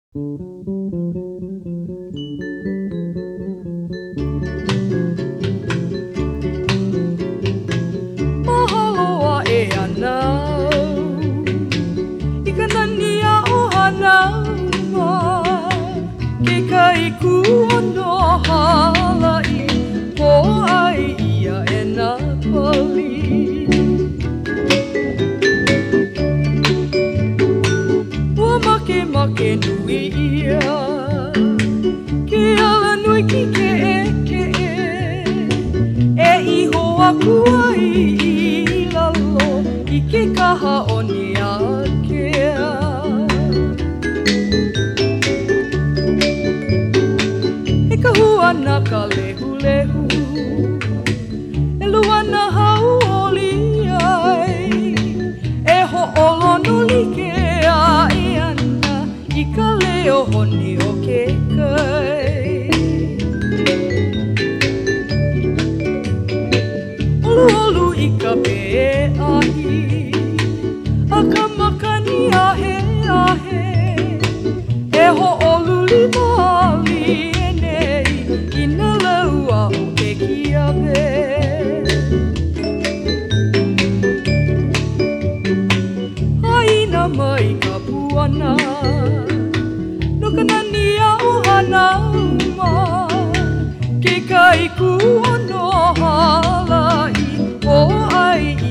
Mahaloa e anau I ka nania o hanauma Ke kaiku ono halai Po ai ia e nā pali Ua make nui ia Ke ala nui ki ke E iho aku ai I lalo I ke kaha o ni akea E ka huana ka lehu E luana hau oli ai E ho olono like ai ana I ka leo honi o ke kai Olu I ka pe ahi A ka makani ahe E ho olu li mali e nei I na laua o ke kiawe Haina mai ka puana No ka nania o hanauma Ke kaiku ono halai O ai